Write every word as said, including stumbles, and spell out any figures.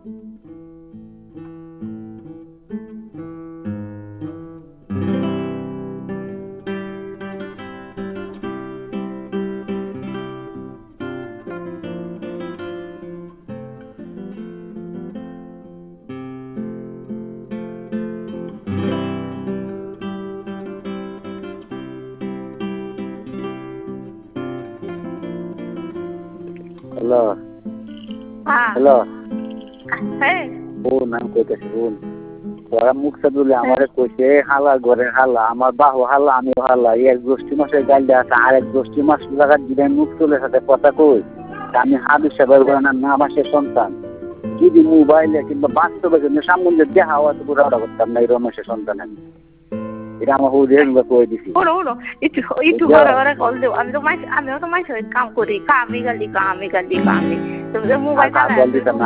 hello হ্যাঁ hello হ্যাঁ ও নাম কইতেছে বোন তোরা মুখ সাদুলে আমারে কইছে হালা ঘরে হালা আমার বাহু হালা আমি হালা এক গোষ্ঠী মাসের গাল দেয়া আছে আর এক গোষ্ঠী মাস লাগা দিবেন মুখ তুলে সাথে কথা কই আমি হাবি সাহেবের না না মাসের সন্তান যদি মোবাইলে কিংবা বাস্তবে কিন্তু সামনে দেখা হওয়া তো পুরো ওটা করতাম না এই রমেশের সন্তান আমি এটা আমার হুজুর এগুলো কই দিছি উনো উনো একটু একটু ঘরে ঘরে কল দেবো আমি তো মাস আমিও তো মাস কাম করি কামি গালি কামি গালি কামি তুমি তো মোবাইল কাজ দিতাম না